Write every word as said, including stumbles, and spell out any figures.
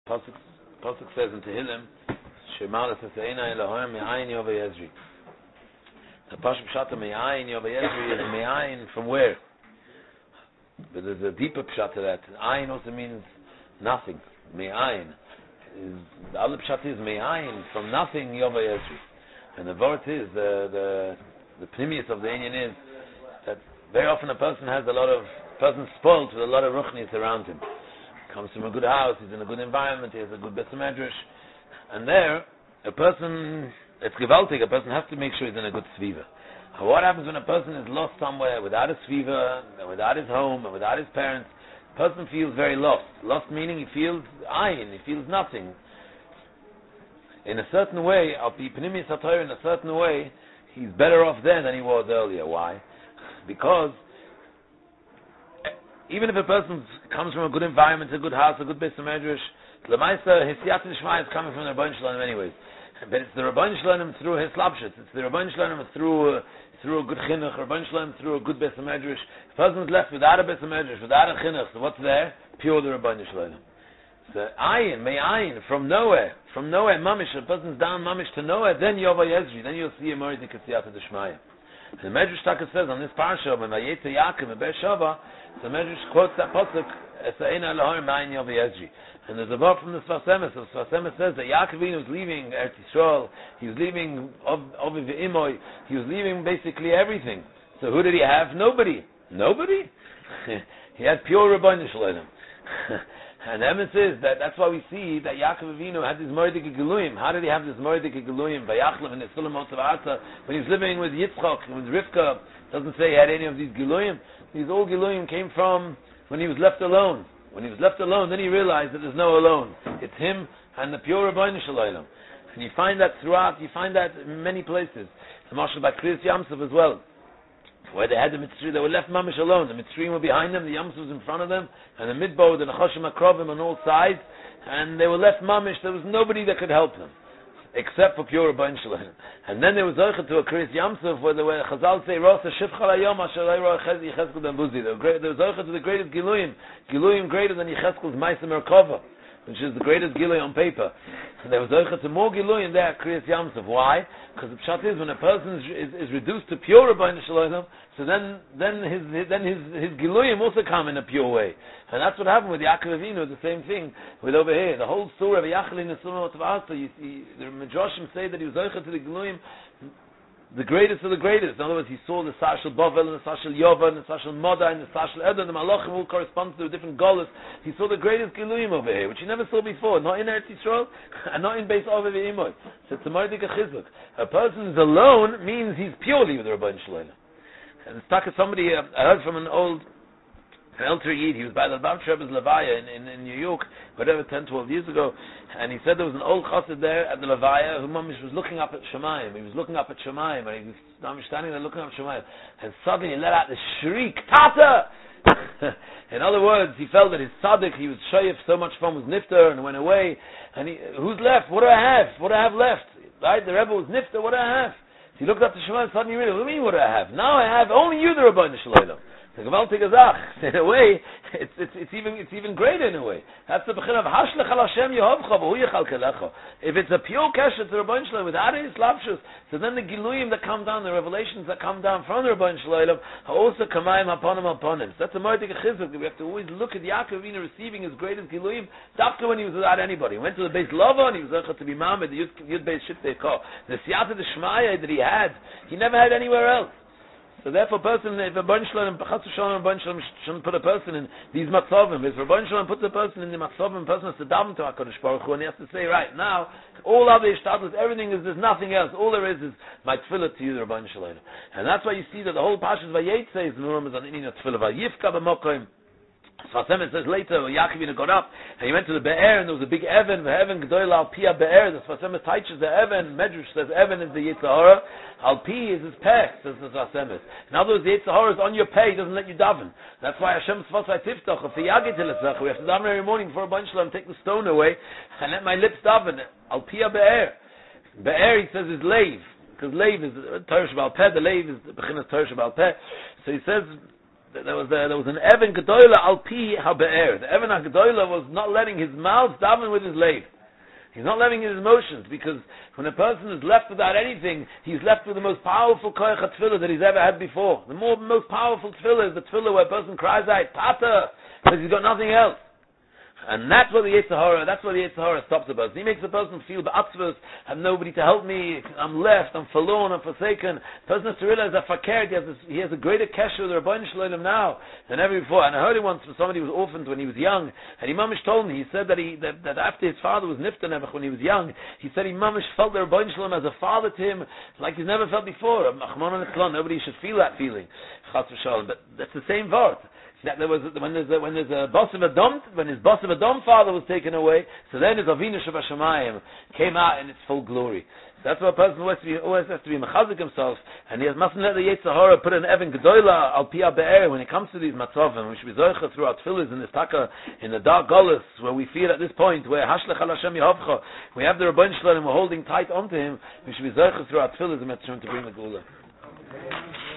Pasuk, Pasuk says in Tehillim, Shema l'taseina Elohim me'ayin yova yezri. The Pasuk Pshata me'ayin yova yezri is me'ayin from where? But there's a deeper Pshat to that. Ayin also means nothing. Me'ayin. Is, the other Pshat is me'ayin, from nothing yova yezri. And the word is, the, the, the pnimius of the Inyan is, that very often a person has a lot of, a person spoiled with a lot of ruchnis around him. Comes from a good house, he's in a good environment, he has a good Beis Medrash, and there, a person, it's gewaltig, a person has to make sure he's in a good sviva. What happens when a person is lost somewhere, without a sviva, without his home, and without his parents? The person feels very lost. Lost meaning he feels ayin, he feels nothing. In a certain way, Al Pi Pnimius HaTorah, in a certain way, he's better off there than he was earlier. Why? Because even if a person comes from a good environment, a good house, a good Beis Medrash, L'maisa, his Siyat Nishma is coming from the Rabban Shalom anyways. But it's the Rabban Shalom through his Slabshitz. It's the Rabban Shalom through, uh, through a good Chinuch, Rabban Shalom through a good Beis Medrash. If a person is left without a Beis Medrash, without a Chinuch, so what's there? Pure the Rabban Shalom. So ayin, may ayin, from nowhere, from nowhere, mamish, a person's down mamish to nowhere, then Yova Yezri, then you'll see a Morid Nikasiyat Deshmaya. The Medrash Taka says on this parsha, when Vayetze Yaakov and Beersheva, the Medrash quotes that pasuk, Esaina Elohim Ma'ayin Yova Yezri. And there's a verse from the Sfas Emes. The Sfas Emes says that Yaakov was leaving Eretz Yisrael, he was leaving Ovi Ve'imoy, he was leaving basically everything. So who did he have? Nobody. Nobody? He had pure Rebbeinu Shalom. And the emes is that that's why we see that Yaakov Avinu had this Moedik Geluyim. How did he have this Moedik Geluyim? Vayachlav and Esulam Otavata. When he was living with Yitzchak and with Rivka, doesn't say he had any of these Geluyim. These all Geluyim came from when he was left alone. When he was left alone, then he realized that there's no alone. It's him and the pure Rebbeinu Shalom. And you find that throughout, you find that in many places. The Marshal by Kriyas Yamsuf as well. Where they had the Mitzri, they were left mamish alone. The Mitzrayim were behind them, the Yamsuf was in front of them, and the Midbo, the Nechoshim Akrovim on all sides, and they were left mamish. There was nobody that could help them, except for pure Rebbeinu Shalom. And then there was Zoichet to a Kriyas Yamsuf, where the Chazal say, Rosa Shivchal Hayom Asher Leiro Yechezkel Ben Buzi. There was Zoichet to the greatest Giluyim, Giluyim greater than Yechezkel's Maisa Merkava, which is the greatest Giluy on paper. And there was Zoichet to more Giluyim there at Kriyas Yamsuf. Why? Because the pshat is when a person is, is, is reduced to pure Rebbeinu Shalom, so then then his, his then his his Giluyim also come in a pure way, and that's what happened with Yaakov Avinu. The same thing with over here. The whole surah of Yachalin Nesulam Otavasa. You see, the Midrashim say that he was zocher to the Giluyim, the greatest of the greatest. In other words, he saw the Sashal Bavel and the Sashal Yova and the Sashal Moda and the Sashal Eden. The Malachim all correspond to different golas. He saw the greatest Giluyim over here, which he never saw before, not in Eretz Yisrael and not in Beis Ove Ve'imoy. So it's a Moedik Chizuk. A person is alone means he's purely with the Rebbeinu Shalom. And it's talking somebody, uh, I heard from an old, an elder Yid, he was by the Lubavitch Rebbe's Levaya in, in, in New York, whatever, ten, twelve years ago, and he said there was an old chassid there at the Levaya who mamish was looking up at Shemayim. He was looking up at Shemayim, and he was mamish standing there looking up at Shemayim, and suddenly he let out this shriek, Tata! In other words, he felt that his tzaddik, he was shayef, so much fun was nifter, and went away, and he, who's left? What do I have? What do I have left? Right? The Rebbe was nifter, what do I have? So he looked up to Shema and suddenly he realized, what do you mean what do I have? Now I have only you, the Rebbeinu Shalom. The Gewaltig Azach. In a way, it's, it's, it's even it's even greater in a way. That's the Bechin of Hashlech al Hashem Yehovcha v'hu yechal kelecha. If it's a pure kesher to the Rebbeinu Shalom without any slapshus, so then the Giluyim that come down, the revelations that come down from the Rebbeinu Shalom are also kamayim haponim haponim. So that's a Moedik Chizuk. We have to always look at Yaakov Avinu receiving his greatest Giluyim, after when he was without anybody. He went to the Beis Lava and he was able to be Mamed, the Yud, Yud Beis Shittei Kol. The Siyata D'Shmaya that he had, he never had anywhere else. So therefore, person, if a Rebbeinu Shalom, B'chas Shalom, Rebbeinu Shalom shouldn't put a person in these matzavim. If Rebbeinu Shalom puts a person in the matzavim, a person has to daven to HaKadosh Baruch Hu, and he has to say, right, now, all other ishtadlus, everything is, there's nothing else. All there is is my tefillah to you, the Rebbeinu Shalom. And that's why you see that the whole Parshas Vayetze is Nurim is on Inyan tefillah. Vayifka b'mokoim. Sfas Emes says later, Yaakov Avinu got up, and he went to the Be'er, and there was a big Evan, the Evan G'doy Al Pia Be'er, the Sfas Emes teaches the Evan, Medrash says Evan is the Yitzhahara, Al Pi is his peh, says the Sfas Emes. In other words, the Yitzhahara is on your peh, he doesn't let you daven. That's why Hashem Sfas V'Tiftach, if we have to daven every morning before a bunch of them, take the stone away, and let my lips daven, Al Pia Be'er. Be'er, he says, is Leiv, because Leiv is Torah Shebal Peh, the Leiv is the Bechinas Torah Shebal Peh. So he says, there was a, there was an Evan Gedoyla al pi habe'er. The Evan Gedoyla was not letting his mouth daven with his leg. He's not letting his emotions, because when a person is left without anything, he's left with the most powerful koyach tefillah that he's ever had before. The more, most powerful tefillah is the tefillah where a person cries out, Tata, because he's got nothing else. And that's what the Yetzer Hara, that's what the Yetzer Hara stops the person. He makes the person feel ba'atzvus, I have nobody to help me, I'm left, I'm forlorn, I'm forsaken. The person has to realize that fakir, he has, this, he has a greater kesher with the Rebbeinu Shalom now than ever before. And I heard it once from somebody who was orphaned when he was young, and he mamish told me, he said that he that, that after his father was nifta nevach when he was young, he said he mamish felt the Rebbeinu Shalom as a father to him, like he's never felt before. Nobody should feel that feeling. But that's the same word. That there was when there's a, when there's a boss of Adam, when his boss of Adam father was taken away, so then his Avinu Shabashamayim came out in its full glory. So that's why a person always, be, always has to be mechazik himself, and he mustn't let the Yetzer Hara put an Evan Gedoyla al Pia Be'er when it comes to these matzavim. We should be zoicha through our tefillahs in this taka, in the dark gullus, where we feel at this point, where Hashlech al Hashem Yehovcha, we have the Rebbeinu Shalom and we're holding tight onto him, we should be zoicha through our tefillahs and to bring the gula.